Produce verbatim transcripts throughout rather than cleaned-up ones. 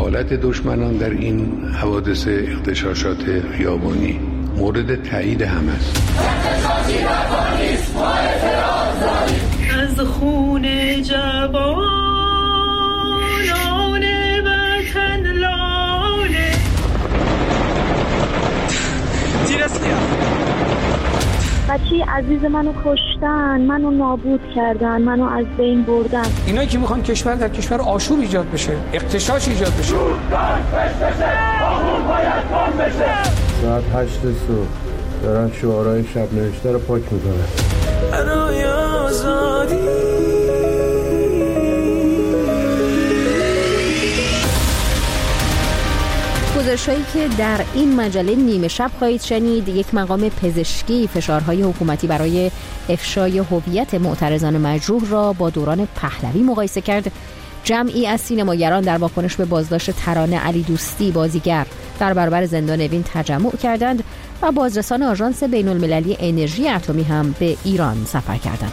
دخالت دشمنان در این حوادث اغتشاشات خیابانی مورد تایید همه است. از خون جوانان وطن لاله تیرسلیا بچه عزیز منو کشتن، منو نابود کردن، منو از بین بردن. اینایی که میخوان کشور در کشور آشوب ایجاد بشه، اغتشاش ایجاد بشه. ساعت هشت صبح دارن شعارهای شب نوشته رو پاک میکنن. برای آزادی گزارش‌هایی که در این مجله نیمه شب خواهید شنید. یک مقام پزشکی فشارهای حکومتی برای افشای هویت معترضان مجروح را با دوران پهلوی مقایسه کرد. جمعی از سینماگران در واکنش به بازداشت ترانه علی دوستی بازیگر در برابر زندان اوین تجمع کردند و بازرسان آژانس بین‌المللی انرژی اتمی هم به ایران سفر کردند.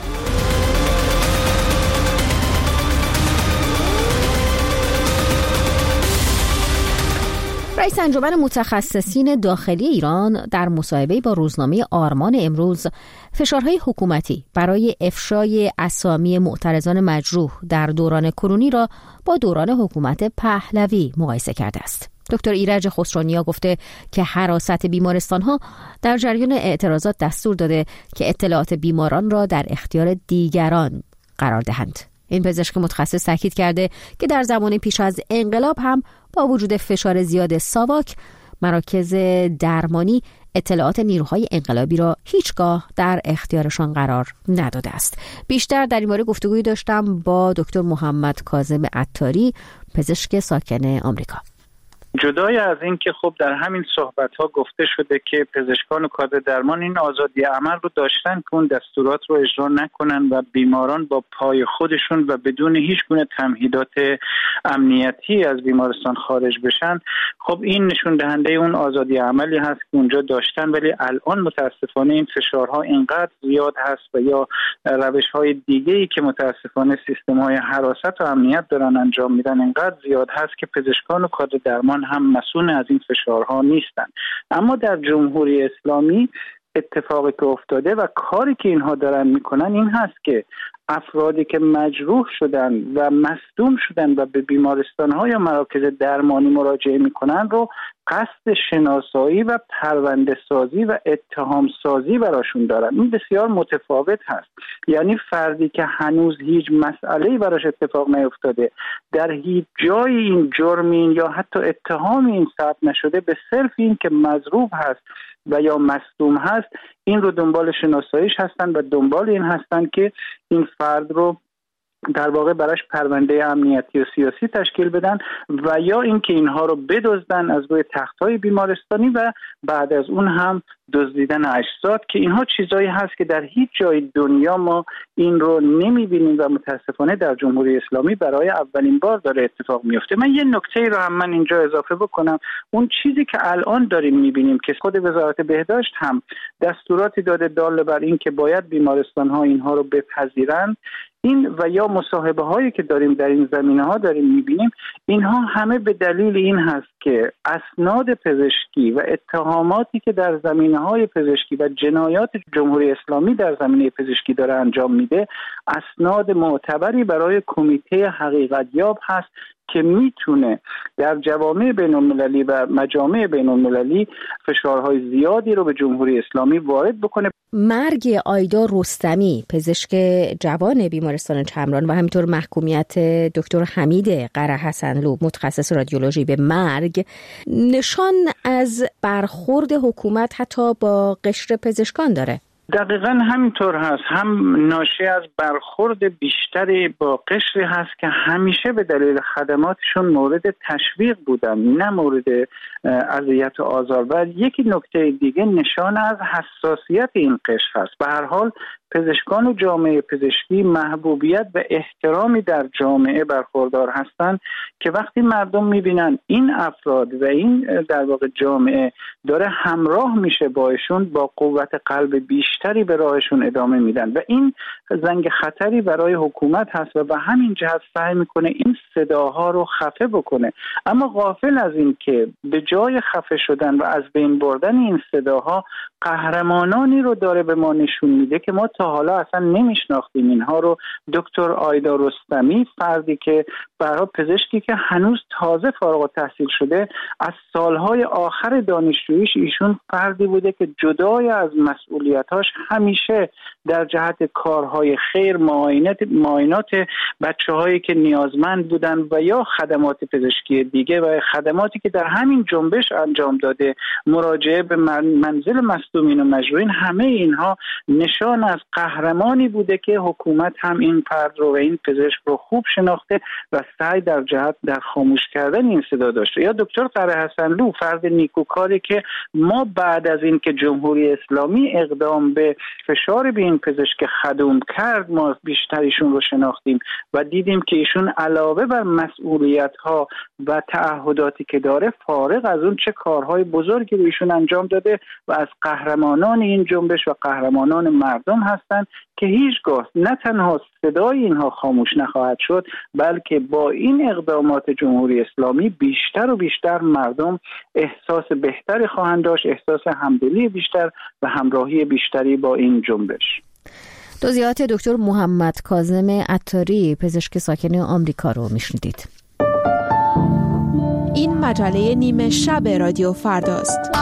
رئیس انجمن متخصصین داخلی ایران در مصاحبه با روزنامه آرمان امروز فشارهای حکومتی برای افشای اسامی معترضان مجروح در دوران کنونی را با دوران حکومت پهلوی مقایسه کرده است. دکتر ایرج خسرونیا گفته که حراست بیمارستان‌ها در جریان اعتراضات دستور داده که اطلاعات بیماران را در اختیار دیگران قرار دهند. این پزشک متخصص تاکید کرده که در زمان پیش از انقلاب هم با وجود فشار زیاد ساواک، مراکز درمانی اطلاعات نیروهای انقلابی را هیچگاه در اختیارشان قرار نداده است. بیشتر در این باره گفتگویی داشتم با دکتر محمد کاظم عطاری، پزشک ساکن آمریکا. جدای از این که خب در همین صحبت ها گفته شده که پزشکان و کادر درمان این آزادی عمل رو داشتن که اون دستورات رو اجرا نکنن و بیماران با پای خودشون و بدون هیچ گونه تمهیدات امنیتی از بیمارستان خارج بشن، خب این نشون دهنده اون آزادی عملی هست که اونجا داشتن، ولی الان متاسفانه این فشارها اینقدر زیاد هست و یا روش‌های دیگه‌ای که متاسفانه سیستم‌های حراست و امنیت دارن انجام میدن اینقدر زیاد هست که پزشکان و کادر درمان هم مسئول از این فشارها نیستن. اما در جمهوری اسلامی اتفاقی که افتاده و کاری که اینها دارن میکنن این هست که افرادی که مجروح شدن و مصدوم شدن و به بیمارستان‌ها یا مراکز درمانی مراجعه میکنن رو قصد شناسایی و پرونده سازی و اتهام سازی براشون دارن. این بسیار متفاوت هست. یعنی فردی که هنوز هیچ مسئله‌ای براش اتفاق نیفتاده، در هیچ جای این جرمین یا حتی اتهام این ثبت نشده، به صرف این که مجروح هست و یا مصدوم هست، این رو دنبال شناساییش هستن و دنبال این هستن که این فرد رو در واقع براش پرونده امنیتی و سیاسی تشکیل بدن و یا اینکه اینها رو بدزدن از روی تخت‌های بیمارستانی و بعد از اون هم دزدیدن اجساد، که اینها چیزایی هست که در هیچ جای دنیا ما این رو نمی‌بینیم و متاسفانه در جمهوری اسلامی برای اولین بار داره اتفاق میفته. من یه نکته رو هم من اینجا اضافه بکنم. اون چیزی که الان داریم می‌بینیم که خود وزارت بهداشت هم دستوراتی داده دال بر این که باید بیمارستان‌ها اینها رو بپذیرند، این و یا مصاحبه هایی که داریم در این زمینه ها داریم میبینیم، اینها همه به دلیل این هست که اسناد پزشکی و اتهاماتی که در زمینه های پزشکی و جنایات جمهوری اسلامی در زمینه پزشکی داره انجام میده، اسناد معتبری برای کمیته حقیقت یاب هست که میتونه در جوامع بین‌المللی و مجامع بین‌المللی فشارهای زیادی رو به جمهوری اسلامی وارد بکنه. مرگ آیدا رستمی، پزشک جوان بیمارستان چمران، و همینطور محکومیت دکتر حمید قره حسنلو، متخصص رادیولوژی، به مرگ، نشان از برخورد حکومت حتی با قشر پزشکان داره. دقیقاً همینطور هست. هم ناشی از برخورد بیشتری با قشری هست که همیشه به دلیل خدماتشون مورد تشویق بودن، نه مورد اذیت و آزار. و یکی نکته دیگه نشان از حساسیت این قشر هست. به هر حال پزشکان و جامعه پزشکی محبوبیت و احترامی در جامعه برخوردار هستند که وقتی مردم میبینن این افراد و این در واقع جامعه داره همراه میشه باشون، با قوت قلب بیشتری به راهشون ادامه میدن و این زنگ خطری برای حکومت هست و به همین جهت سعی میکنه این صداها رو خفه بکنه. اما غافل از این که به جای خفه شدن و از بین بردن این صداها قهرمانانی رو داره به ما نشون میده که ما تا حالا اصلا نمیشناختیم اینها رو. دکتر آیدا رستمی، فردی که برای پزشکی که هنوز تازه فارغ التحصیل شده، از سالهای آخر دانشجوییش ایشون فردی بوده که جدای از مسئولیتاش همیشه در جهت کارهای خیر، معاینات معاینات بچه‌هایی که نیازمند بودن و یا خدمات پزشکی دیگه و خدماتی که در همین جنبش انجام داده، مراجعه به منزل مصدومین و مجروحین، همه اینها نشان از قهرمانی بوده که حکومت هم این فرد رو و این پزشک رو خوب شناخته و سعی در جهت در خاموش کردن این صدا داشته. یا دکتر قره حسنلو، فرد نیکوکاری که ما بعد از این که جمهوری اسلامی اقدام به فشار به این پزشک خدوم کرد، ما بیشتر ایشون رو شناختیم و دیدیم که ایشون علاوه بر مسئولیت‌ها و تعهداتی که داره، فارغ از اون چه کارهای بزرگی رو ایشون انجام داده و از قهرمانان این جنبش و قهرمانان مردم هستند که هیچگاه نه تنها صدای اینها خاموش نخواهد شد، بلکه با این اقدامات جمهوری اسلامی بیشتر و بیشتر مردم احساس بهتری خواهند داشت، احساس همدلی بیشتر و همراهی بیشتری با این جنبش. توضیحات دکتر محمد کاظم عطاری، پزشک ساکن آمریکا رو میشنیدید. این مجله نیمه شب رادیو فرداست.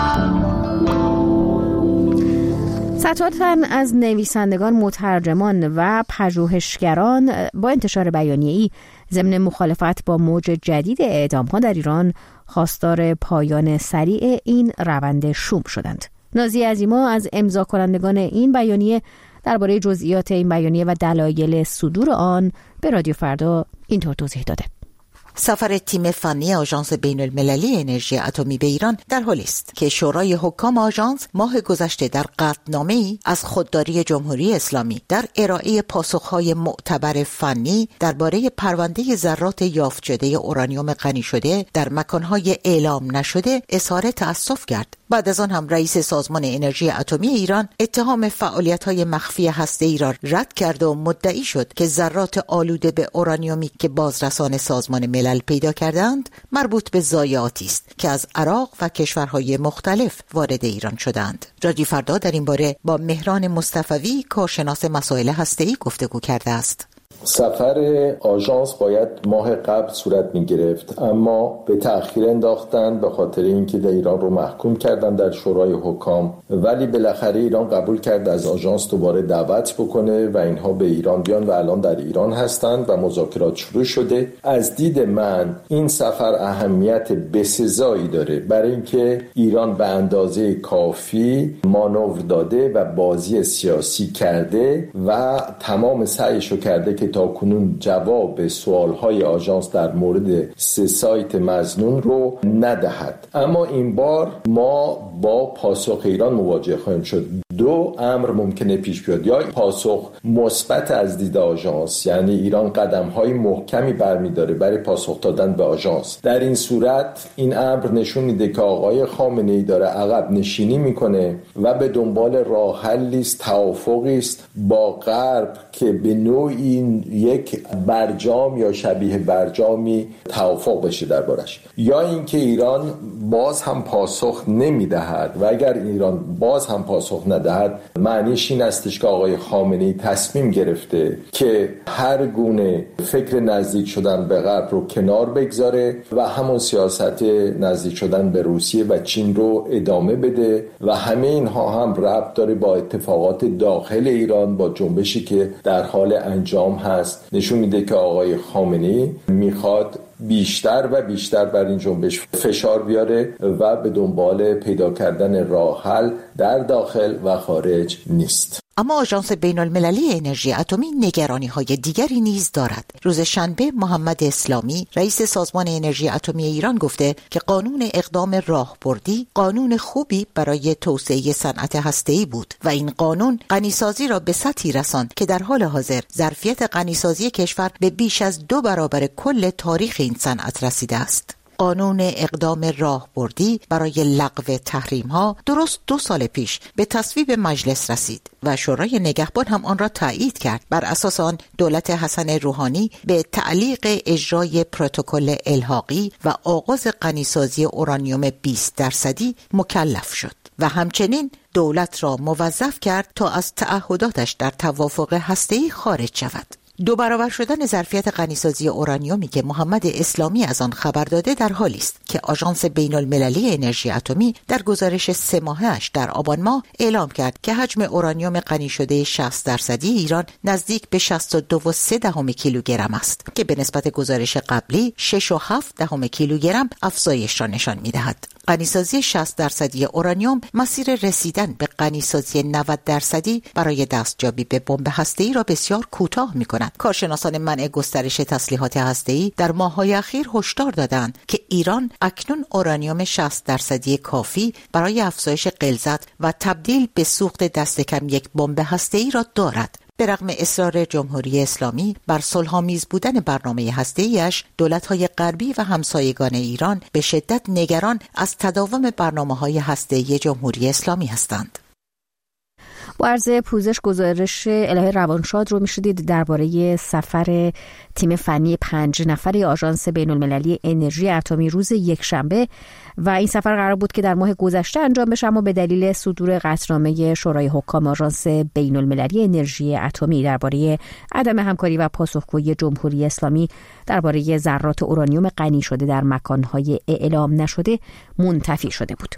صدها تن از نویسندگان، مترجمان و پژوهشگران با انتشار بیانیه‌ای ضمن مخالفت با موج جدید اعدام‌ها در ایران خواستار پایان سریع این روند شوم شدند. نازی عظیما از امضا کنندگان این بیانیه درباره جزئیات این بیانیه و دلایل صدور آن به رادیو فردا اینطور توضیح داده. سفر تیم فنی آژانس بین المللی انرژی اتمی به ایران در حال است که شورای حکام آژانس ماه گذشته در قطعنامه‌ای از خودداری جمهوری اسلامی در ارائه پاسخهای معتبر فنی درباره پرونده ذرات یافت شده اورانیوم غنی شده در مکانهای اعلام نشده اظهار تأسف کرد. بعد از آن هم رئیس سازمان انرژی اتمی ایران اتهام فعالیت‌های مخفی هسته‌ای را رد کرد و مدعی شد که ذرات آلوده به اورانیومی که بازرسان سازمان ملل پیدا کردند مربوط به ضایعاتی است که از عراق و کشورهای مختلف وارد ایران شدند. رادیو فردا در این باره با مهران مصطفوی، کارشناس مسائل هسته‌ای، گفتگو کرده است. سفر آژانس باید ماه قبل صورت می گرفت، اما به تأخیر انداختن به خاطر اینکه در ایران رو محکوم کردن در شورای حکام، ولی بالاخره ایران قبول کرد از آژانس دوباره دعوت بکنه و اینها به ایران بیان و الان در ایران هستند و مذاکرات شروع شده. از دید من این سفر اهمیت بسزایی داره برای اینکه ایران به اندازه کافی مانور داده و بازی سیاسی کرده و تمام سعیشو کرده که تا کنون جواب سوالهای آژانس در مورد سه سایت مظنون رو ندهد. اما این بار ما با پاسخ ایران مواجه خواهیم شد. دو امر ممکنه پیش بیاد: یا پاسخ مثبت از دید آژانس، یعنی ایران قدم‌های محکمی برمی‌داره برای پاسخ دادن به آژانس. در این صورت این امر نشون میده که آقای خامنه‌ای داره عقب نشینی میکنه و به دنبال راه حلی است، توافقی است با غرب که به نوعی یک برجام یا شبیه برجامی توافق بشه دربارش، یا اینکه ایران باز هم پاسخ نمیدهد و اگر ایران باز هم پاسخ ندهد معنیش این استش که آقای خامنه‌ای تصمیم گرفته که هر گونه فکر نزدیک شدن به غرب رو کنار بگذاره و همون سیاست نزدیک شدن به روسیه و چین رو ادامه بده و همه اینها هم ربط داره با اتفاقات داخل ایران، با جنبشی که در حال انجام هست. نشون میده که آقای خامنه‌ای میخواد بیشتر و بیشتر بر این جنبش فشار بیاره و به دنبال پیدا کردن راه حل در داخل و خارج نیست. اما آژانس بین المللی انرژی اتمی نگرانی های دیگری نیز دارد. روز شنبه محمد اسلامی رئیس سازمان انرژی اتمی ایران گفته که قانون اقدام راهبردی قانون خوبی برای توسعه صنعت هسته‌ای بود و این قانون غنیسازی را به سطحی رساند که در حال حاضر ظرفیت غنیسازی کشور به بیش از دو برابر کل تاریخ این صنعت رسیده است. قانون اقدام راهبردی برای لغو تحریم‌ها درست دو سال پیش به تصویب مجلس رسید و شورای نگهبان هم آن را تایید کرد. بر اساس آن دولت حسن روحانی به تعلیق اجرای پروتکل الحاقی و آغاز غنیسازی اورانیوم بیست درصدی مکلف شد و همچنین دولت را موظف کرد تا از تعهداتش در توافق هسته‌ای خارج شود. دو برابر شدن ظرفیت غنیسازی اورانیومی که محمد اسلامی از آن خبر داده در حالی است که آژانس بین المللی انرژی اتمی در گزارش سه ماهه‌اش در آبان ماه اعلام کرد که حجم اورانیوم غنی شده شصت درصدی ایران نزدیک به شصت و دو و سه دهم کیلوگرم است که به نسبت گزارش قبلی شش و هفت دهم کیلوگرم افزایش را نشان می‌دهد. غنیسازی شصت درصدی اورانیوم مسیر رسیدن به غنیسازی نود درصدی برای دستیابی به بمب هسته‌ای را بسیار کوتاه می‌کند. کارشناسان منع گسترش تسلیحات هسته‌ای در ماه‌های اخیر هشدار دادند که ایران اکنون اورانیوم شصت درصدی کافی برای افزایش غلظت و تبدیل به سوخت دست کم یک بمب هسته‌ای را دارد. به رغم اصرار جمهوری اسلامی بر صلح‌آمیز بودن برنامه هسته‌ایش، دولت‌های غربی و همسایگان ایران به شدت نگران از تداوم برنامه‌های هسته‌ای جمهوری اسلامی هستند. با عرض پوزش گزارش الهه روانشاد رو میشدید درباره سفر تیم فنی پنج نفره آژانس بین المللی انرژی اتمی روز یکشنبه و این سفر قرار بود که در ماه گذشته انجام بشه، اما به دلیل صدور قطعنامه شورای حکام آژانس بین المللی انرژی اتمی درباره عدم همکاری و پاسخگویی جمهوری اسلامی درباره ذرات اورانیوم غنی شده در مکانهای اعلام نشده منتفی شده بود.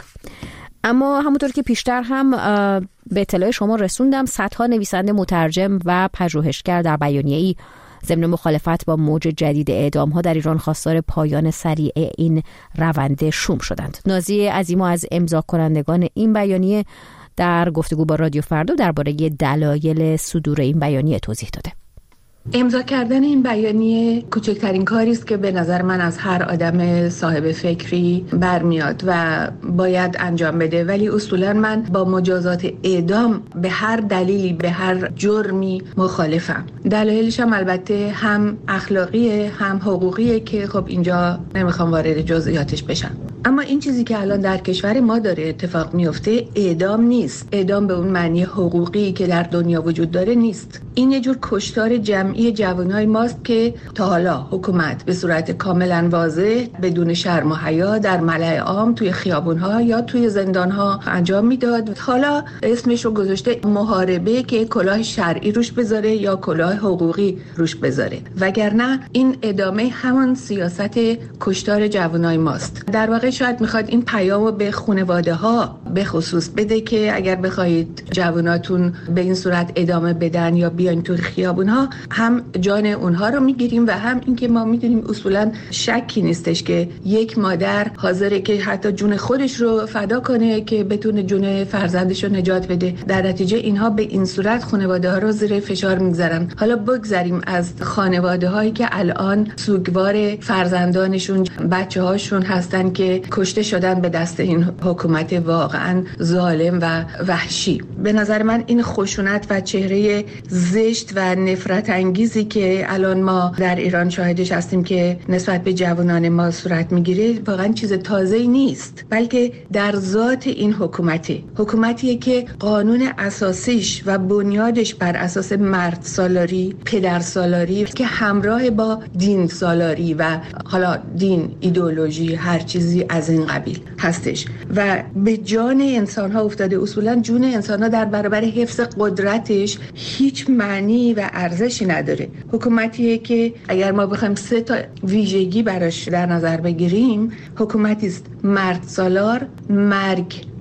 اما همونطور که پیشتر هم به اطلاع شما رسوندم، صدها نویسنده، مترجم و پژوهشگر در بیانیه‌ای ضمن مخالفت با موج جدید اعدام‌ها در ایران خواستار پایان سریع این روند شوم شدند. نازی عظیما از امضا کنندگان این بیانیه در گفتگو با رادیو فردا درباره دلایل صدور این بیانیه توضیح داده. امضا کردن این بیانیه کوچکترین کاری است که به نظر من از هر آدم صاحب فکری برمیاد و باید انجام بده، ولی اصولا من با مجازات اعدام به هر دلیلی، به هر جرمی مخالفم. دلایلش هم البته هم اخلاقیه هم حقوقیه که خب اینجا نمیخوام وارد جزئیاتش بشم. اما این چیزی که الان در کشور ما داره اتفاق میفته اعدام نیست. اعدام به اون معنی حقوقی که در دنیا وجود داره نیست. این یه جور کشتار جمعی جوانای ماست که تا حالا حکومت به صورت کاملا واضح بدون شرم و حیا در ملأ عام توی خیابون‌ها یا توی زندان‌ها انجام میداد. حالا اسمش رو گذاشته محاربه که کلاه شرعی روش بذاره یا کلاه حقوقی روش بذاره، وگرنه این ادامه همون سیاست کشتار جوانای ماست. در واقع شاید میخواد این پیامو به خانواده‌ها به خصوص بده که اگر بخواید جواناتون به این صورت ادامه بدن یا بیان تو خیابون‌ها، هم جان اونها رو میگیریم و هم اینکه ما میدونیم اصولا شکی نیستش که یک مادر حاضره که حتی جون خودش رو فدا کنه که بتونه جون فرزندش رو نجات بده. در نتیجه اینها به این صورت خانواده‌ها رو زیر فشار میگذارن. حالا بگذاریم از خانواده‌هایی که الان سوگوار فرزندانشون، بچه‌هاشون هستن که کشته شدن به دست این حکومت واقعا ظالم و وحشی. به نظر من این خشونت و چهره زشت و نفرت انگیزی که الان ما در ایران شاهدش هستیم که نسبت به جوانان ما صورت میگیره واقعا چیز تازه‌ای نیست، بلکه در ذات این حکومتی حکومتیه که قانون اساسیش و بنیادش بر اساس مرد سالاری، پدر سالاری که همراه با دین سالاری و حالا دین، ایدئولوژی، هر چیزی از این قبیل هستش و به جان انسان ها افتاده. اصولا جون انسان ها در برابر حفظ قدرتش هیچ معنی و ارزشی نداره. حکومتیه که اگر ما بخوایم سه تا ویژگی براش در نظر بگیریم، حکومتی است مرد سالار، مرگ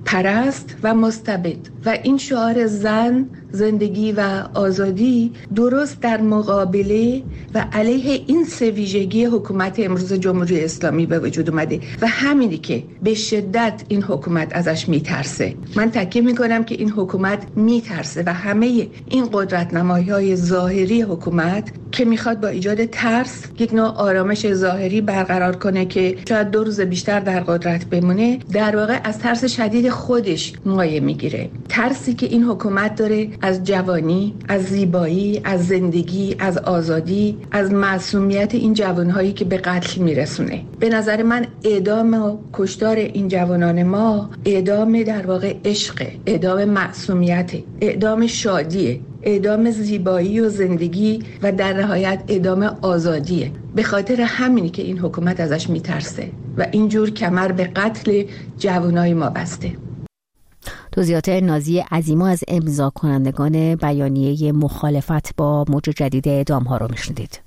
پرست و مستبد و این شعار زن، زندگی و آزادی درست در مقابله و علیه این سه ویژگی حکومت امروز جمهوری اسلامی به وجود اومده و همینی که به شدت این حکومت ازش میترسه. من تاکید میکنم که این حکومت میترسه و همه این قدرت نمایی‌های ظاهری حکومت که میخواد با ایجاد ترس یک نوع آرامش ظاهری برقرار کنه که شاید دو روز بیشتر در قدرت بمونه، در واقع از ترس شدید خودش مایه میگیره. ترسی که این حکومت داره از جوانی، از زیبایی، از زندگی، از آزادی، از معصومیت این جوانهایی که به قتل میرسونه. به نظر من اعدام و کشتار این جوانان ما اعدام در واقع عشق، اعدام معصومیت، اعدام شادیه، اعدام زیبایی و زندگی و در نهایت اعدام آزادیه. به خاطر همینی که این حکومت ازش میترسه و اینجور کمر به قتل جوانای ما بسته. توضیحات نازی عظیما از امضا کنندگان بیانیه مخالفت با موج جدید اعدام ها رو میشنیدید.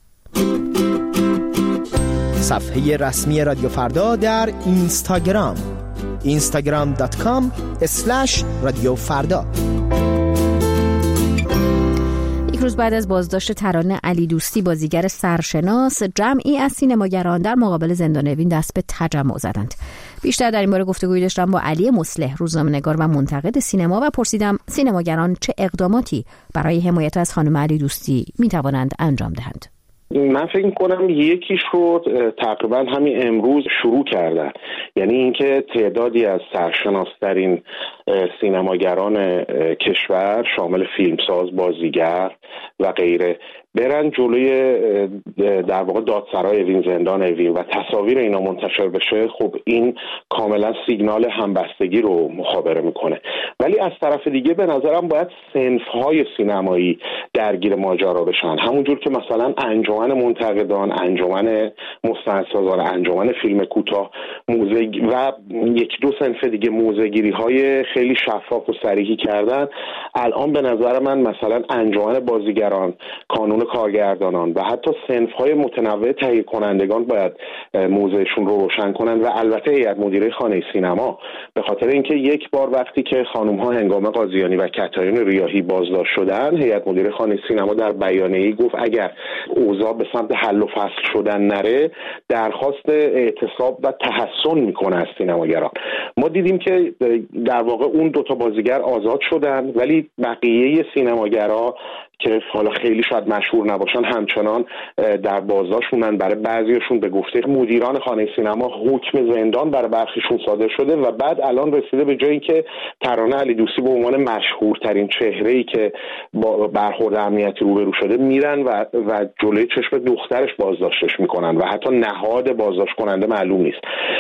صفحه رسمی رادیو فردا در اینستاگرام اینستاگرام دات کام اسلش رادیو فردا. یک روز بعد از بازداشت ترانه علی دوستی، بازیگر سرشناس، جمعی از سینماگران در مقابل زندان اوین دست به تجمع زدند. بیشتر در این باره گفتگوی داشتم با علی مصلح، روزنامه‌نگار و منتقد سینما، و پرسیدم سینماگران چه اقداماتی برای حمایت از خانم علی دوستی میتوانند انجام دهند. من فکر می‌کنم یکیش رو تقریبا همین امروز شروع کردن، یعنی اینکه تعدادی از سرشناس‌ترین سینماگران کشور شامل فیلمساز، بازیگر و غیره برن جلوی در واقع دادسرای اوین، زندان اوین و تصاویر اینا منتشر بشه. خب این کاملا سیگنال همبستگی رو مخابره میکنه. ولی از طرف دیگه به نظرم باید صنف‌های سینمایی درگیر ماجرا بشن، همونجور که مثلا انجمن منتقدان، انجمن مستندسازان، انجمن فیلم کوتاه موزه و یک دو صنف دیگه موزه‌گیری‌های خیلی شفاف و صریحی کردن. الان به نظر من مثلا انجمن بازیگران، کانون کارگردانان و حتی صنف‌های متنوع تهیه کنندگان باید موضعشون رو روشن کنن و البته هیئت مدیره خانه سینما، به خاطر اینکه یک بار وقتی که خانم‌ها هنگام قاضیانی و کتایون ریاحی بازداشت شدن، هیئت مدیره خانه سینما در بیانیه‌ای گفت اگر اوضاع به سمت حل و فصل شدن نره، درخواست اعتصاب و تحسن میکنه از سینماگران. ما دیدیم که در واقع اون دوتا بازیگر آزاد شدن، ولی بقیه سینماگرها که حالا خیلی شاید مشهور نباشن همچنان در بازداشت موندن. برای بعضیشون به گفته مدیران خانه سینما حکم زندان برای برخیشون صادر شده و بعد الان رسیده به جایی که ترانه علی دوستی به عنوان مشهورترین چهره‌ای که با برخورد امنیتی روبرو شده میرن و و جلوی چشم دخترش بازداشتش میکنن و حتی نهاد بازداشت کننده معلوم نیست.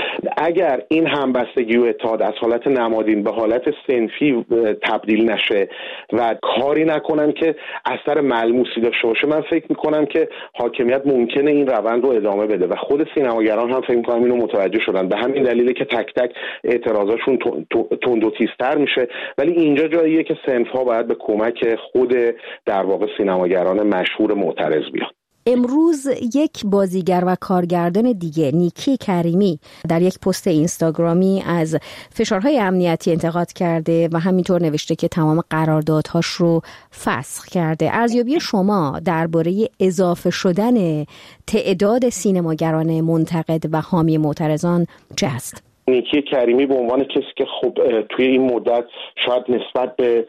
اگر این همبستگی و اتحاد از حالت نمادین به حالت صنفی تبدیل نشه و کاری نکنن که اثر ملموسی داشته باشه، من فکر میکنم که حاکمیت ممکنه این روند رو ادامه بده و خود سینماگران هم فکر میکنم اینو متوجه شدن. به همین دلیله که تک تک اعتراضاشون تند و تیزتر میشه. ولی اینجا جاییه که صنف‌ها باید به کمک خود در واقع سینماگران مشهور معترض بیان. امروز یک بازیگر و کارگردان دیگه، نیکی کریمی، در یک پست اینستاگرامی از فشارهای امنیتی انتقاد کرده و همینطور نوشته که تمام قراردادهاش رو فسخ کرده. ارزیابی شما درباره اضافه شدن تعداد سینماگران منتقد و حامی معترضان چه هست؟ نیکی کریمی به عنوان کسی که خب توی این مدت شاید نسبت به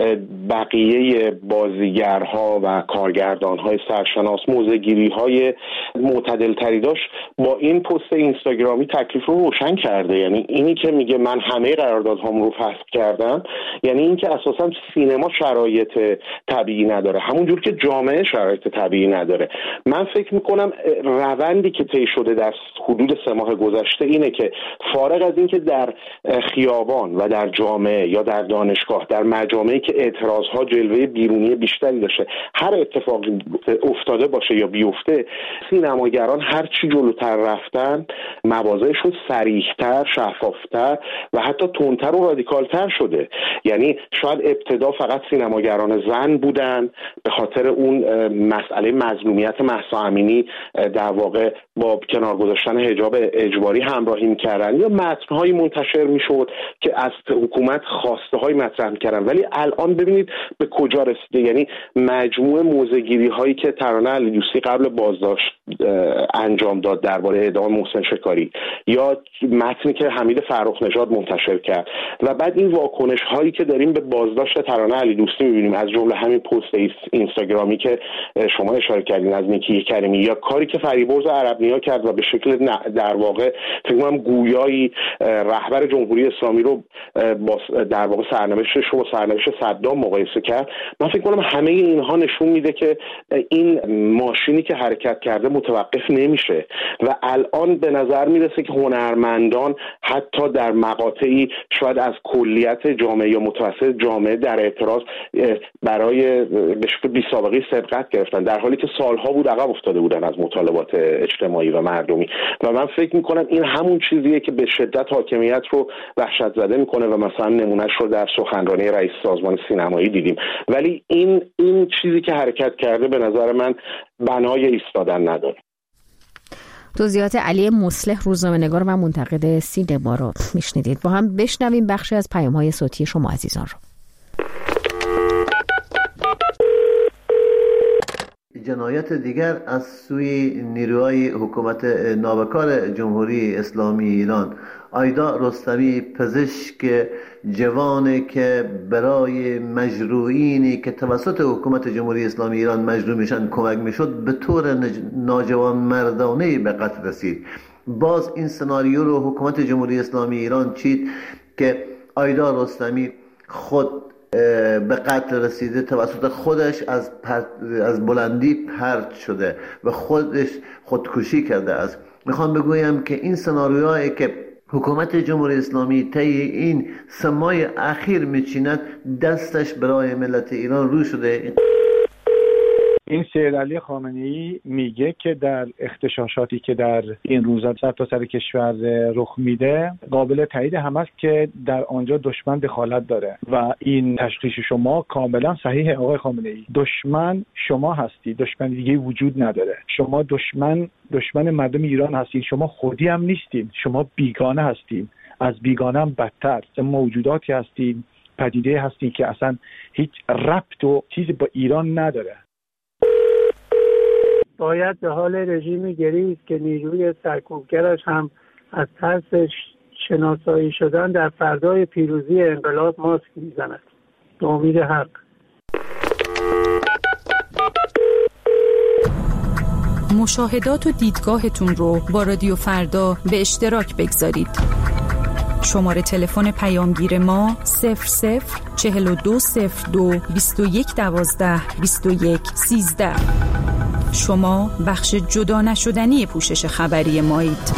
بقیه بازیگرها و کارگردانهای سرشناس موضع‌گیری‌های معتدل‌تری داشت، با این پست اینستاگرامی تکلیف رو روشن کرده. یعنی اینی که میگه من همه قراردادهام رو فسخ کردم، یعنی این که اساساً سینما شرایط طبیعی نداره، همونجور که جامعه شرایط طبیعی نداره. من فکر میکنم روندی که طی شده در حدود سه ماه گذشته اینه که فارغ از این که در خیابان و در جامعه یا در دانشگاه، در مجامعی که اعتراضها جلوه بیرونی بیشتری داشته، هر اتفاقی افتاده باشه یا بیفته، سینماگران هر چی جلوتر رفتن مواضعشون صریح‌تر، شفاف‌تر و حتی تندتر و رادیکال‌تر شده. یعنی شاید ابتدا فقط سینماگران زن بودن، به خاطر اون مسئله مظلومیت مهسا امینی در واقع با کنار گذاشتن حجاب اجباری همراهی می‌کردن، یا متن‌هایی منتشر میشد که از حکومت خواسته‌های مطرح می‌کردن، ولی الان ببینید به کجا رسیده. یعنی مجموعه موضع‌گیری‌هایی که ترانه علیدوستی قبل بازداشت انجام داد درباره اعدام محسن شکاری، یا متنی که حمید فرخ نژاد منتشر کرد، و بعد این واکنش‌هایی که داریم به بازداشت ترانه علیدوستی می‌بینیم، از جمله همین پست اینستاگرامی که شما اشاره کردین از نیکی کریمی، یا کاری که فریبرز عرب‌نیا کرد و به شکل در واقع فکر کنم گویایی رهبر جمهوری اسلامی رو با در واقع سرنوشتش رو با سرنوشت صدام مقایسه کرد. من فکر کنم همه اینها نشون میده که این ماشینی که حرکت کرده متوقف نمیشه و الان به نظر میرسه که هنرمندان حتی در مقاطعی شاید از کلیت جامعه یا متوسط جامعه در اعتراض برای به شکل بی سابقه سبقت گرفتن، در حالی که سالها بود عقب افتاده بودن از مطالبات اجتماعی و مردمی. و من فکر میکنم این همون چیزیه که به شدت حاکمیت رو وحشت زده میکنه و مثلا نمونهش رو در سخنرانی رئیس سازمان سینمایی دیدیم. ولی این این چیزی که حرکت کرده به نظر من بنای ایستادن نداره. توضیحات علی مصلح، روزنامه‌نگار و منتقد سینما رو میشنیدید. با هم بشنویم بخشی از پیام‌های صوتی شما عزیزان رو. جنایت دیگر از سوی نیروهای حکومت نابکار جمهوری اسلامی ایران. آیدا رستمی، پزشک جوانی که برای مجروحینی که توسط حکومت جمهوری اسلامی ایران مجروح میشن کمک میشد، به طور ناجوان مردانه به قتل رسید. باز این سناریو رو حکومت جمهوری اسلامی ایران چید که آیدا رستمی خود به قتل رسیده، توسط خودش از از بلندی پرت شده و خودش خودکشی کرده است. میخوام بگویم که این سناریوهایی که حکومت جمهوری اسلامی طی این سه ماه اخیر میچیند، دستش برای ملت ایران رو شده. این سید علی خامنه‌ای میگه که در اغتشاشاتی که در این روزا سرتاسر کشور رخ میده قابل تایید هم است که در آنجا دشمن دخالت داره و این تشخیص شما کاملا صحیحه آقای خامنه‌ای. دشمن شما هستی، دشمن دیگه وجود نداره. شما دشمن دشمن مردم ایران هستید. شما خودی هم نیستین، شما بیگانه هستین، از بیگانه هم بدتر. موجوداتی هستین، پدیده هستین که اصلا هیچ ربط و چیزی با ایران نداره. باید به حال رژیمی گریست که نیروی سرکوبگرش هم از ترس شناسایی شدن در فردای پیروزی انقلاب ماسک میزند. به امید حق. مشاهدات و دیدگاهتون رو با رادیو فردا به اشتراک بگذارید. شماره تلفن پیامگیر ما صفر صفر چهل و دو صفر دو بیست و یک دوازده بیست و یک سیزده. شما بخش جدا نشدنی پوشش خبری مایید.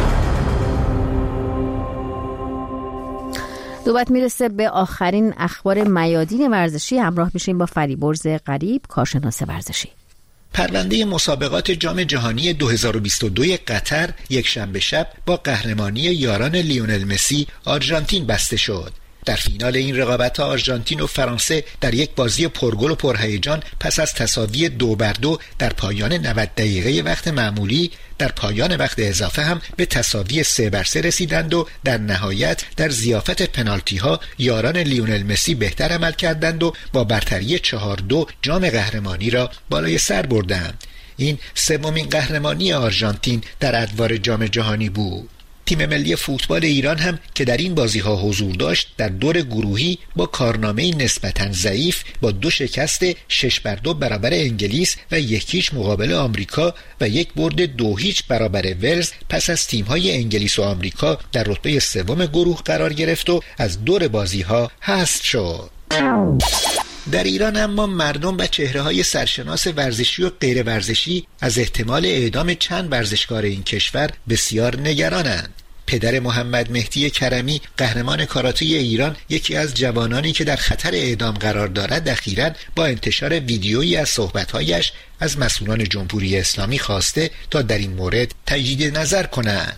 نوبت میرسه به آخرین اخبار میادین ورزشی. همراه میشیم با فریبرز غریب، کارشناس ورزشی. پرونده مسابقات جام جهانی دو هزار و بیست و دو قطر یک شنبه شب با قهرمانی یاران لیونل مسی آرژانتین بسته شد. در فینال این رقابت‌ها آرژانتین و فرانسه در یک بازی پرگل و پرهیجان پس از تساوی دو بر دو در پایان نود دقیقه وقت معمولی در پایان وقت اضافه هم به تساوی سه بر سه رسیدند و در نهایت در ضیافت پنالتی‌ها یاران لیونل مسی بهتر عمل کردند و با برتری چهار دو جام قهرمانی را بالای سر بردند. این سومین قهرمانی آرژانتین در ادوار جام جهانی بود. تیم ملی فوتبال ایران هم که در این بازی‌ها حضور داشت در دور گروهی با کارنامه نسبتاً ضعیف با دو شکست شش بر دو برابر انگلیس و یک هیچ مقابل آمریکا و یک برد دو هیچ برابر ولز پس از تیم‌های انگلیس و آمریکا در رتبه سوم گروه قرار گرفت و از دور بازی‌ها حذف شد. در ایران اما مردم و چهره‌های سرشناس ورزشی و غیر ورزشی از احتمال اعدام چند ورزشکار این کشور بسیار نگرانند. پدر محمد مهدی کرمی، قهرمان کاراته ایران، یکی از جوانانی که در خطر اعدام قرار دارد، اخیراً با انتشار ویدیویی از صحبت‌هایش از مسئولان جمهوری اسلامی خواسته تا در این مورد تجدید نظر کنند.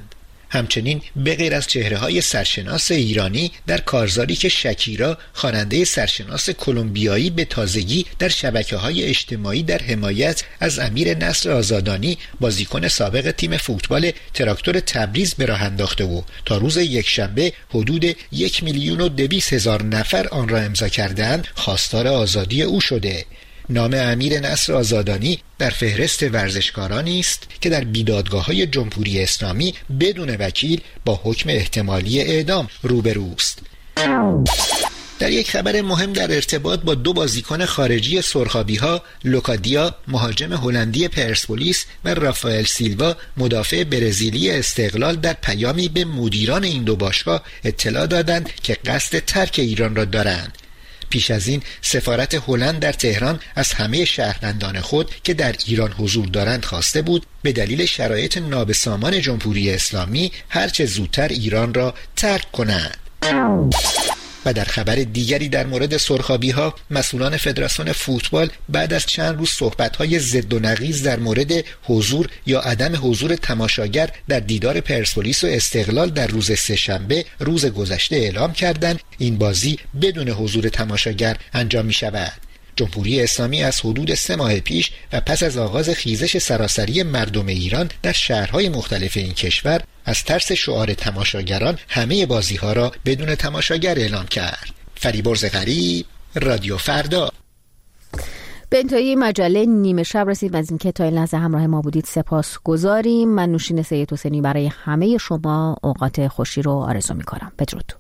همچنین به غیر از چهره‌های سرشناس ایرانی در کارزاری که شکیرا خواننده سرشناس کلمبیایی به تازگی در شبکه‌های اجتماعی در حمایت از امیر نصر آزادانی بازیکن سابق تیم فوتبال تراکتور تبریز به راه انداخته و تا روز یکشنبه حدود یک میلیون و دویست هزار نفر آن را امضا کردند، خواستار آزادی او شده. نام امیر نصر آزادانی در فهرست ورزشکارانی است که در بیدادگاه‌های جمهوری اسلامی بدون وکیل با حکم احتمالی اعدام روبروست. در یک خبر مهم در ارتباط با دو بازیکن خارجی سرخابی‌ها، لوکادیا مهاجم هلندی پرسپولیس و رافائل سیلوا مدافع برزیلی استقلال در پیامی به مدیران این دو باشگاه اطلاع دادند که قصد ترک ایران را دارند. پیش از این سفارت هلند در تهران از همه شهروندان خود که در ایران حضور دارند خواسته بود به دلیل شرایط نابسامان جمهوری اسلامی هرچه زودتر ایران را ترک کنند. و در خبر دیگری در مورد سرخابی‌ها، مسئولان فدراسیون فوتبال بعد از چند روز صحبت‌های ضد و نقیض در مورد حضور یا عدم حضور تماشاگر در دیدار پرسپولیس و استقلال در روز سه‌شنبه روز گذشته اعلام کردند این بازی بدون حضور تماشاگر انجام می‌شود. جمهوری اسلامی از حدود سه ماه پیش و پس از آغاز خیزش سراسری مردم ایران در شهرهای مختلف این کشور از ترس شعار تماشاگران همه بازی‌ها را بدون تماشاگر اعلام کرد. فریبرز غریب، رادیو فردا. به انتهای مجله نیمه شب رسید. از اینکه تا این لحظه همراه ما بودید سپاس گذاریم. من نوشین سید حسینی برای همه شما اوقات خوشی رو آرزو می‌کنم. بدرود.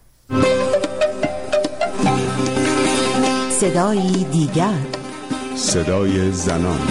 صدای دیگر، صدای زنان.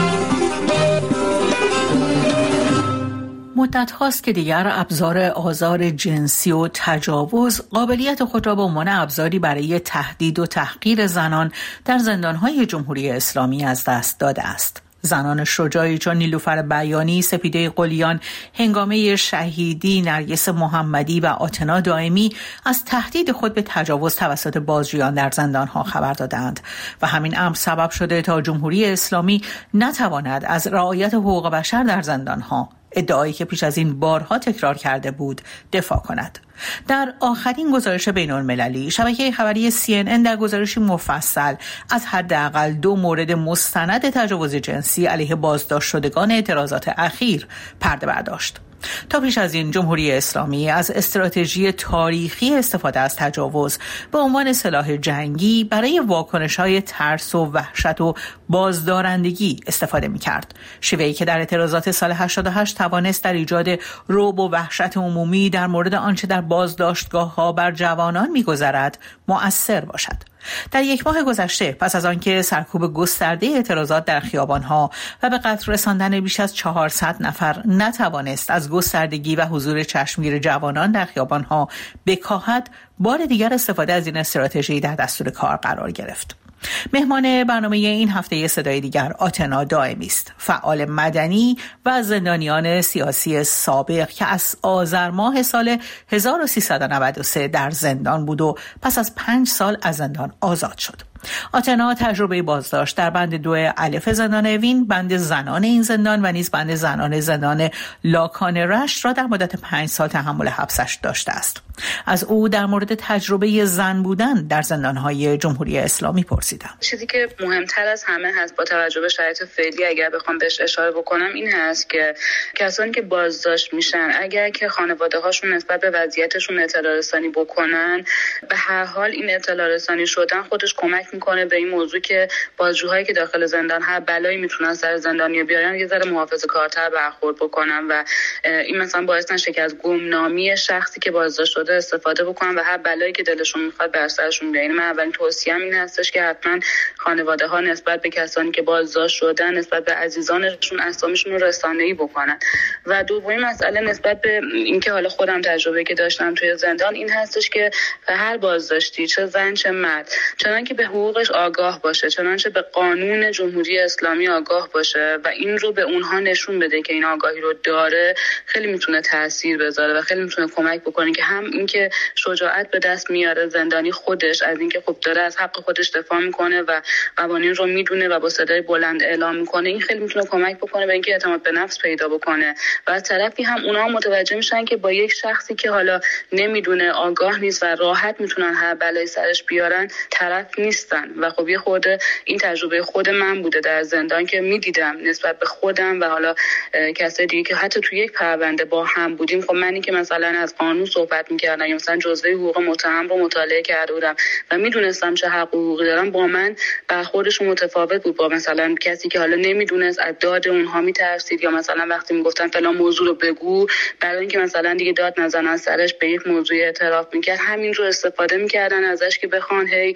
مدت هاست که دیگر ابزار آزار جنسی و تجاوز قابلیت خود را به عنوان ابزاری برای تهدید و تحقیر زنان در زندانهای جمهوری اسلامی از دست داده است. زنان شجاعی چون نیلوفر بیانی، سپیده قلیان، هنگامه شهیدی، نرگس محمدی و آتنا دائمی از تهدید خود به تجاوز توسط بازجویان در زندانها خبر دادند و همین امر سبب شده تا جمهوری اسلامی نتواند از رعایت حقوق بشر در زندانها، ادعایی که پیش از این بارها تکرار کرده بود، دفاع کند. در آخرین گزارش بین‌المللی، شبکه خبری سی ان ان در گزارشی مفصل از حداقل دو مورد مستند تجاوز جنسی علیه بازداشت شدگان اعتراضات اخیر پرده برداشت. تا پیش از این جمهوری اسلامی از استراتژی تاریخی استفاده از تجاوز به عنوان سلاح جنگی برای واکنش‌های ترس و وحشت و بازدارندگی استفاده می‌کرد. شیوهی که در اعتراضات سال هشتاد و هشت توانست در ایجاد رعب و وحشت عمومی در مورد آنچه در بازداشتگاه‌ها بر جوانان می‌گذرد مؤثر باشد. در یک ماه گذشته پس از آنکه سرکوب گسترده اعتراضات در خیابان‌ها و به قتل رساندن بیش از چهارصد نفر نتوانست از گستردگی و حضور چشمگیر جوانان در خیابان‌ها بکاهد، بار دیگر استفاده از این استراتژی در دستور کار قرار گرفت. مهمان برنامه این هفته صدای دیگر آتنا دائمی است، فعال مدنی و زندانیان سیاسی سابق که از آذر ماه سال هزار و سیصد و نود و سه در زندان بود و پس از پنج سال از زندان آزاد شد. آتنا تجربه بازداشت در بند دو الف زندان اوین، بند زنان این زندان و نیز بند زنان زندان لاکان رشت را در مدت پنج سال تحمل حبسش داشته است. از او در مورد تجربه زن بودن در زندانهای جمهوری اسلامی پرسیدم. چیزی که مهمتر از همه هست با توجه به شرایط فعلی اگر بخوام بهش اشاره بکنم این هست که کسانی که بازداشت میشن اگر که خانواده هاشون نسبت به وضعیتشون اطلاع رسانی بکنن، به هر حال این اطلاع رسانی شدن خودش کمک میکنه به این موضوع که بازجوهایی که داخل زندان هر بلایی میتونن سر زندانی بیارن یه ذره محافظه‌کارتر برخورد بکنن و این مثلا باعث نشه که از گمنامی شخصی که بازداشت شده استفاده بکنن و هر بلایی که دلشون میخواد بر سرشون بیارن. من اولین توصیه‌ام این هستش که حتما خانواده ها نسبت به کسانی که بازداشت شدن، نسبت به عزیزانشون اسامیشون رو رسانه‌ای بکنن. و دومین مسئله نسبت به اینکه حالا خودم تجربه که داشتم توی زندان این هستش که هر بازداشتی چه زن چه مرد چنانکه به حقوقش آگاه باشه، چنانچه به قانون جمهوری اسلامی آگاه باشه و این رو به اونها نشون بده که این آگاهی رو داره، خیلی میتونه تاثیر بذاره و خیلی میتونه کمک بکنه که هم اینکه شجاعت به دست میاره زندانی خودش از اینکه خب داره از حق خودش دفاع میکنه و قوانین رو میدونه و با صدای بلند اعلام میکنه، این خیلی میتونه کمک بکنه به اینکه اعتماد به نفس پیدا بکنه و از طرفی هم اونها متوجه میشن که با یک شخصی که حالا نمیدونه، آگاه نیست و راحت میتونن هر بلایی سرش بیارن طرف نیستن. و خب یه خورده این تجربه خود من بوده در زندان که میدیدم نسبت به خودم و حالا کسای دیگه که حتی توی یک پرونده با هم بودیم. خب منی که مثلا از قانون صحبت میکردم یا مثلا جزوه حقوق متهم رو مطالعه کرده بودم و میدونستم چه حق و حقوقی دارم، با من برخوردشون متفاوت بود با مثلا کسی که حالا نمیدونست، از داد اونها میترسید یا مثلا وقتی میگفتن فلان موضوع رو بگو برای اینکه مثلا دیگه داد نزنن سرش به یک موضوع اعتراف میکرد، همین رو استفاده میکردن ازش که بخوان هی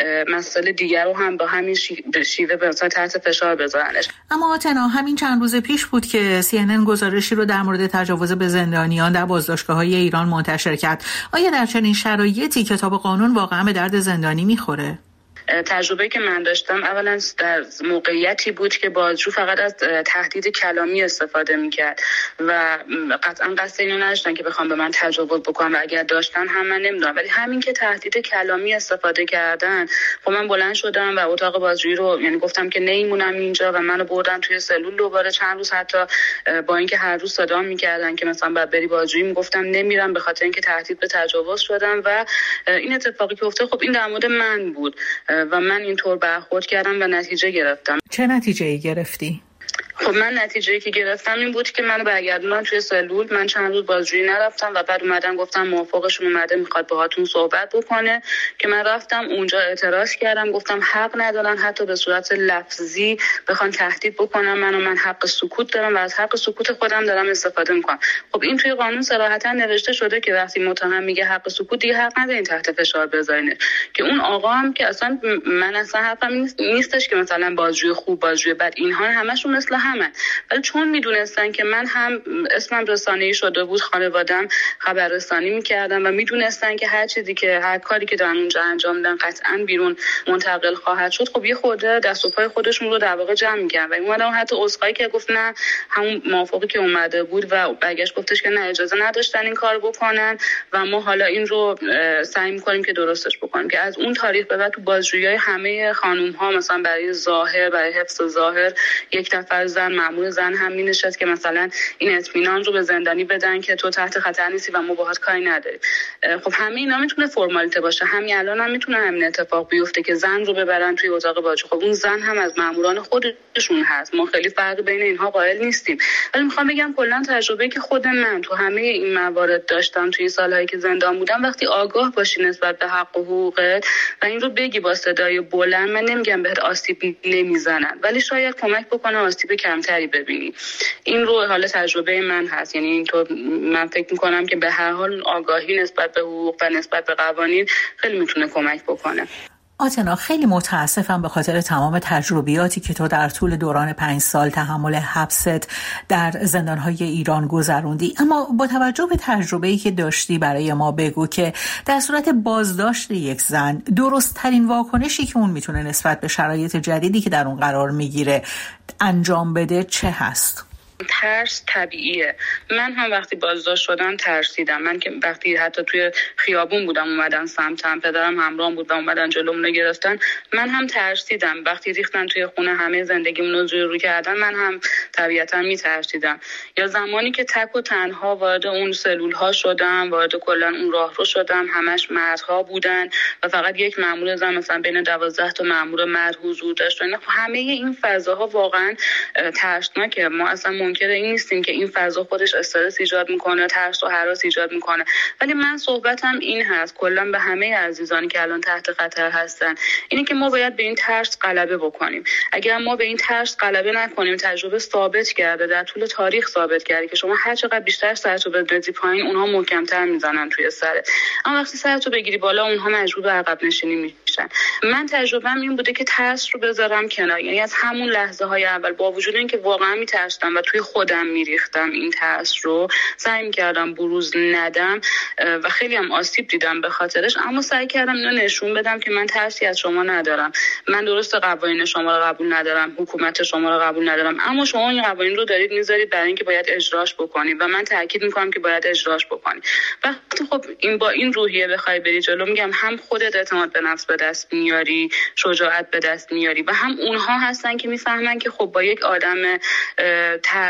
مسئله دیگر رو هم با همین شیوه به مثلا تحت فشار بذارنش. اما آتنا، همین چند روز پیش بود که سی ان ان گزارشی رو در مورد تجاوز به زندانیان در بازداشتگاه‌های ایران منتشر کرد. آیا در چنین شرایطی کتاب قانون واقعا به درد زندانی میخوره؟ تجربه که من داشتم اولا در موقعیتی بود که بازجو فقط از تهدید کلامی استفاده میکرد و قطعا قصد اینو نداشتن که بخوام به من تجاوز بکنن و اگر داشتن هم من نمیدونم، ولی همین که تهدید کلامی استفاده کردن، خب من بلند شدم و اتاق بازجویی رو یعنی گفتم که نمیمونم اینجا و منو بردن توی سلول دوباره چند روز، حتی با اینکه هر روز صدام میکردن که مثلا بعد بری بازجویی، میگفتم نمیرم به خاطر اینکه تهدید به تجاوز شدم. و این اتفاقی که افتاد خب این در مورد من بود و من اینطور برخورد کردم و نتیجه گرفتم. چه نتیجه‌ای گرفتی؟ خب من نتیجه‌ای که گرفتم این بود که منو برگردوندن توی سلول. من چند روز بازجویی نرفتم و بعد اومدن گفتم موافقشون اومده میخواد باهاتون صحبت بکنه، که من رفتم اونجا اعتراض کردم، گفتم حق ندارن حتی به صورت لفظی بخوان تهدید بکنن منو، من حق سکوت دارم و از حق سکوت خودم دارم استفاده میکنم. خب این توی قانون صراحتا نوشته شده که وقتی متهم میگه حق سکوت، دیگه حق ندارین تحت فشار بذارین. که اون آقا هم که اصلا من اصلا حرفم نیستش که مثلا بازجوی خوب بازجوی بد، اینها همشون مثل همن، ولی چون میدونستن که من هم اسمم رسانه‌ای شده بود، خانواده‌ام خبررسانی میکردن و میدونستن که هر چیزی که هر کاری که دارن اونجا انجام میدن قطعاً بیرون منتقل خواهد شد، خب یه خورده دست و پای خودشون رو در واقع جمع میکردن. و اومدن حتی عذرخواهی که گفت نه همون موافقی که اومده بود و برگشت گفتش که نه اجازه نداشتن این کار بکنن و ما حالا این رو سعی می‌کنیم که درستش بکنیم. که از اون تاریخ به بعد تو بازجویی‌های همه خانم‌ها مثلا برای ظاهر، برای حفظ ظاهر، یک نفر زن مأمور زن هم می‌نشست که مثلا این اطمینان رو به زندانی بدن که تو تحت خطر نیستی و ما باهات کاری نداریم. خب همه اینا میتونه فرمالیته باشه. همین الان هم میتونه همین اتفاق بیفته که زن رو ببرن توی اتاق بازجو. خب اون زن هم از مأموران خودشون هست، ما خیلی فرق بین اینها قائل نیستیم. ولی میخوام بگم کلا تجربه‌ای که خود من تو همه این موارد داشتم توی سالهایی که زندان بودم، وقتی آگاه باشی نسبت به حق و حقوقت و این رو بگی با صدای بلند، من نمیگم بهت آسیب نمیزنن، ولی شاید کمک بکنه آسیب کمتری ببینی. این رو حالا تجربه من هست، یعنی اینطور من فکر میکنم که به هر حال آگاهی نسبت به حقوق و نسبت به قوانین خیلی میتونه کمک بکنه. آتنا، خیلی متاسفم به خاطر تمام تجربیاتی که تو در طول دوران پنج سال تحمل حبست در زندانهای ایران گذروندی، اما با توجه به تجربه‌ای که داشتی برای ما بگو که در صورت بازداشت یک زن درست ترین واکنشی که اون میتونه نسبت به شرایط جدیدی که در اون قرار میگیره انجام بده چه هست؟ ترس طبیعیه. من هم وقتی بازداشت شدم ترسیدم. من که وقتی حتی توی خیابون بودم اومدن سمتم، پدرم همراهم بود و اومدن جلومون گرفتن، من هم ترسیدم. وقتی ریختن توی خونه همه زندگیمون رو زیر رو کردن، من هم طبیعتا میترسیدم. یا زمانی که تک و تنها وارد اون سلول ها شدم، وارد کلا اون راه رو شدم، همش مردها بودن و فقط یک مأمور زن مثلا بین دوازده تا مأمور مرد حضور داشت. همه این فضاها واقعا ترسناکه. ما اصلا منکر این نیستیم که این فضا خودش استرس ایجاد میکنه، ترس و هراس ایجاد میکنه، ولی من صحبتم این هست کلا به همه عزیزانی که الان تحت خطر هستن، اینه که ما باید به این ترس غلبه بکنیم. اگر ما به این ترس غلبه نکنیم، تجربه ثابت کرده، در طول تاریخ ثابت کرده که شما هر چقدر بیشتر سرتو بندازی پایین، اونها محکم‌تر میزنن توی سرت، اما وقتی سرتو بگیری بالا، اونها مجبور به عقب نشینی میشن. من تجربه‌م این بوده که ترس رو بذارم کنار، یعنی از همون لحظه های اول با وجود اینکه واقعا میترسیدم و توی خودم میریختم این ترس رو، سعی میکردم بروز ندم و خیلی هم آسیب دیدم به خاطرش، اما سعی کردم اینو نشون بدم که من ترسی از شما ندارم. من درست قوانین شما رو قبول ندارم، حکومت شما رو قبول ندارم، اما شما این قوانین رو دارید میذارید برای اینکه باید اجراش بکنید و من تاکید میکنم که باید اجراش بکنید. وقتی خب این با این روحیه بخوای بری جلو، میگم هم خودت اعتماد به نفس به دست میاری، شجاعت به دست میاری، و هم اونها هستن که میفهمن که خب با یک آدم تر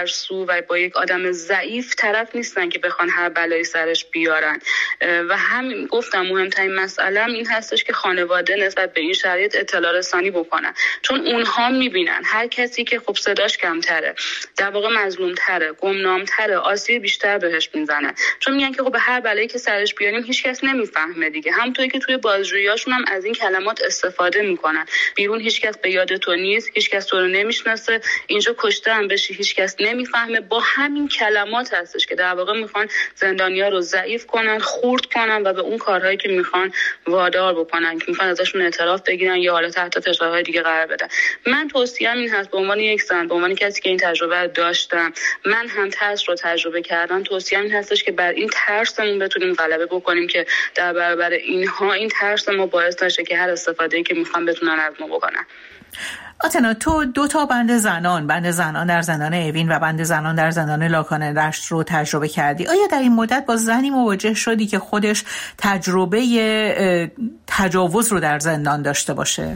ترسو و با یک آدم ضعیف طرف نیستن که بخوان هر بلایی سرش بیارن. و هم گفتم مهمترین مسئله این هستش که خانواده نسبت به این شرایط اطلاع رسانی بکنن، چون اونها میبینن هر کسی که خب صداش کمتره، در واقع مظلومتره، گمنامتره، آسیب بیشتر بهش میزنن، چون میگن که خب به هر بلایی که سرش بیاریم هیچ کس نمیفهمه دیگه. همونطوری که توی بازجوییاشون هم از این کلمات استفاده میکنن، بیرون هیچ کس به یاد تو نیست، هیچ کس تو رو نمیشناسه، اینجا کشته هم بشی هیچ کس نمیفهمه. با همین کلمات هستش که در واقع میخوان زندانیا رو ضعیف کنن، خورد کنن و به اون کارهایی که میخوان وادار بکنن، که میخوان ازشون اعتراف بگیرن یا حالا تحت فشارهای دیگه قرار بدن. من توصیه‌ام این هست، به عنوان یک زن، به عنوان کسی که این تجربه داشتم، من هم ترس رو تجربه کردم، توصیه‌ام این هستش که بر این ترسمون بتونیم غلبه بکنیم که در برابر اینها این ترس ما باعث نشه که هر استفاده‌ای که میخوان بتونن از ما بکنن. آتنا، تو دو تا بند زنان، بند زنان در زندان اوین و بند زنان در زندان لاکان رشت رو تجربه کردی. آیا در این مدت با زنی مواجه شدی که خودش تجربه تجاوز رو در زندان داشته باشه؟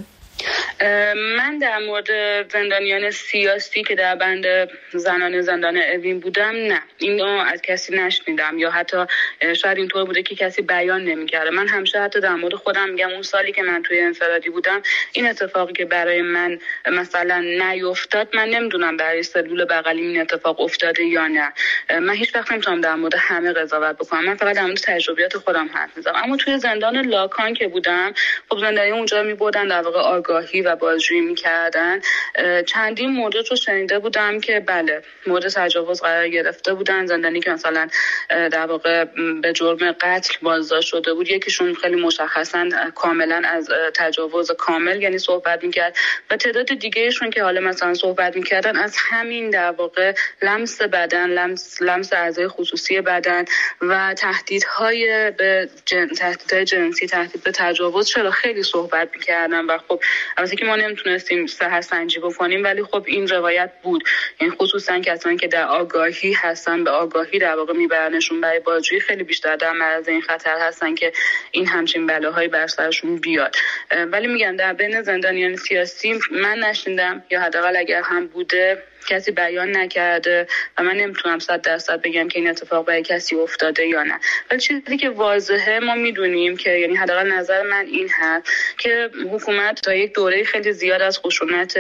من در مورد زندانیان سیاسی که در بند زنان زندان اوین بودم نه، اینو از کسی نشنیدم، یا حتی شاید اینطور بوده که کسی بیان نمی‌کرده. من همیشه حتی در مورد خودم میگم اون سالی که من توی انفرادی بودم، این اتفاقی که برای من مثلا نیفتاد، من نمیدونم برای سلول بغلیم این اتفاق افتاده یا نه. من هیچ وقت نمیتونم در مورد همه قضاوت بکنم، من فقط در مورد تجربیات خودم حرف میزنم. اما توی زندان لاکان که بودم، خب زندانیان اونجا میبردن در واقع آگاهی و بازجویی میکردن. چندین مورد رو شنیده بودم که بله مورد تجاوز قرار گرفته بودن، زندانی که مثلا در واقع به جرم قتل بازداشت شده بود، یکیشون خیلی مشخصا کاملا از تجاوز کامل یعنی صحبت میکرد، و تعداد دیگهشون که حالا مثلا صحبت میکردن از همین در واقع لمس بدن، لمس لمس اعضای خصوصی بدن و تهدیدهای به جن... تهدیدهای جنسی، تهدید به تجاوز، چرا خیلی صحبت میکردن. و خب البته که ما نمیتونستیم صحت سنجی بکنیم، ولی خب این روایت بود، یعنی خصوصا کسانی که در آگاهی هستن به آگاهی در واقع میبرنشون برای بازجویی، خیلی بیشتر در معرض این خطر هستن که این همچین بلاهایی بر سرشون بیاد. ولی میگم در بین زندانیان سیاسی من نشنیدم، یا حداقل اگر هم بوده کسی بیان نکرده و من نمیتونم صد درصد بگم که این اتفاق برای کسی افتاده یا نه. ولی چیزی که واضحه ما میدونیم که یعنی حداقل نظر من این هست که حکومت تا یک دوره خیلی زیاد از خشونت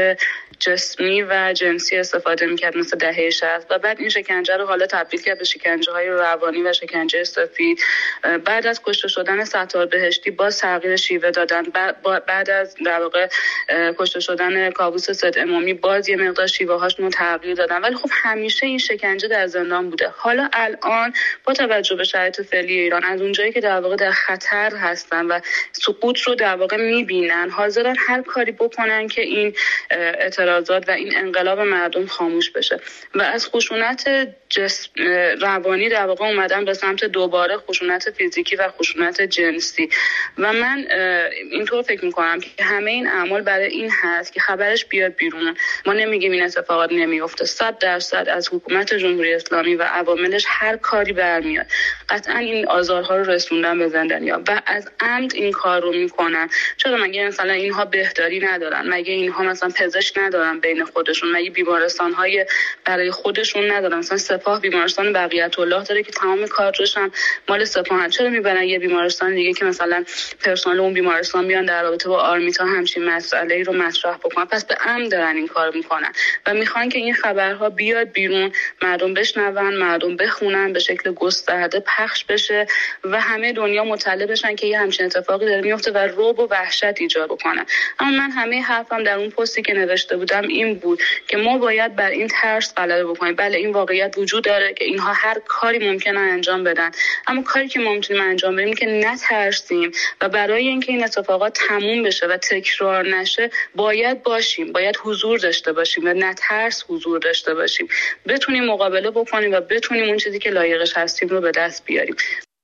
جسمی و جنسی استفاده میکرد مثل دهه شصت، و بعد این شکنجه رو حالا تبدیل کرد به شکنجه های روانی و شکنجه سفید. بعد از کشته شدن ستار بهشتی باز تغییر شیوه دادن، بعد از در واقع کشته شدن کاووس سید امامی باز یه مقدار شیوه هاشون تغییر دادن، ولی خب همیشه این شکنجه در زندان بوده. حالا الان با توجه به شرایط فعلی ایران، از اونجایی که در واقع در خطر هستن و سقوط رو در واقع میبینن، حاضرن هر کاری بکنن که این اعتراضات و این انقلاب مردم خاموش بشه و از خشونت جسم روانی در واقع اومدن به سمت دوباره خشونت فیزیکی و خشونت جنسی. و من اینطور فکر میکنم که همه این اعمال برای این هست که خبرش بیاد بیرون. ما نمیگیم این اتفاقات نمیفته، صد درصد از حکومت جمهوری اسلامی و عواملش هر کاری برمیاد. قطعا این آزارها رو رسوندن به زندانیا و از عمد این کار رو میکنن. چرا مگه مثلا اینها بهداری ندارن؟ مگه اینها مثلا پزشک ندارن بین خودشون؟ مگه بیمارستان‌های برای خودشون ندارن؟ مثلا سپاه بیمارستان بقیت الله داره که تمام کادرش هم مال سپاه. چرا میبرن یه بیمارستان دیگه که مثلا پرسنل اون بیمارستان بیان در رابطه با آرمیتا همچین مسئله‌ای رو مطرح بکنن؟ پس به عمد دارن این کار میکنن و میخوان که این خبرها بیاد بیرون، مردم بشنون، مردم بخونن، به شکل گسترده پخش بشه و همه دنیا مطلع بشن که یه همچین اتفاقی داره میفته و رعب و وحشت ایجاد بکنن. اما من همه حرفم در اون پستی که نوشته بودم این بود که ما باید بر این ترس غلبه بکنیم. بله این واقعیت وجود داره که اینها هر کاری ممکنه انجام بدن، اما کاری که ما میتونیم انجام بدیم که نترسیم و برای اینکه این اتفاقات تموم بشه و تکرار نشه باید باشیم، باید حضور داشته باشیم و نترس حضور داشته باشیم، بتونیم مقابله بکنیم و بتونیم اون چیزی که لایقش هستیم رو به دست بیاریم.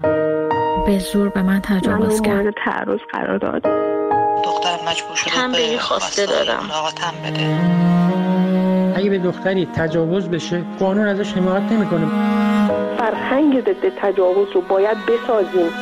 به زور به من تجاوز کرد. من تعرض قرار داد. دختر مجبور شده هم به خواسته دادم. ملاقاتم بده. اگه به دختری تجاوز بشه قانون ازش حمایت نمیکنه. فرهنگ ضد تجاوز رو باید بسازیم.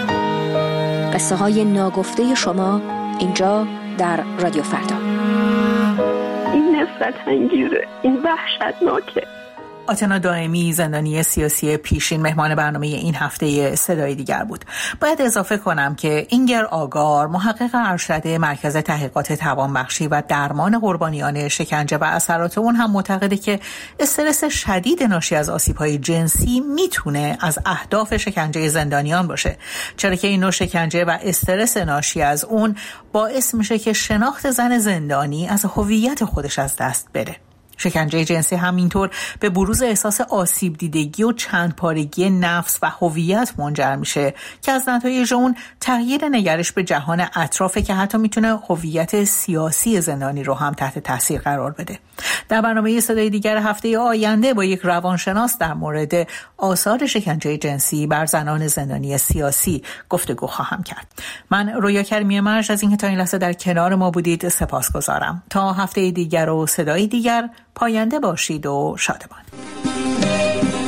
قصه های ناگفته شما اینجا در رادیو فردا. این نفرت انگیزه، این وحشتناکه. آتنا دائمی، زندانی سیاسی پیشین، مهمان برنامه این هفته صدای دیگر بود. باید اضافه کنم که اینگر آگار، محقق ارشد مرکز تحقیقات توانبخشی و درمان قربانیان شکنجه و اثرات اون، هم معتقده که استرس شدید ناشی از آسیب‌های جنسی میتونه از اهداف شکنجه زندانیان باشه، چرا که این نوع شکنجه و استرس ناشی از اون باعث میشه که شناخت زن زندانی از هویت خودش از دست بره. شکنجه جنسی همینطور به بروز احساس آسیب دیدگی و چند پارگی نفس و هویت منجر میشه که از نتایج اون تغییر نگرش به جهان اطرافه که حتی میتونه هویت سیاسی زندانی رو هم تحت تاثیر قرار بده. در برنامه صدای دیگر هفته آینده با یک روانشناس در مورد آثار شکنجه جنسی بر زنان زندانی سیاسی گفتگو خواهم کرد. من رویا کریمی مرج از اینکه تا این لحظه در کنار ما بودید سپاسگزارم. تا هفته دیگر و صدای دیگر، پاینده باشید و شادمان.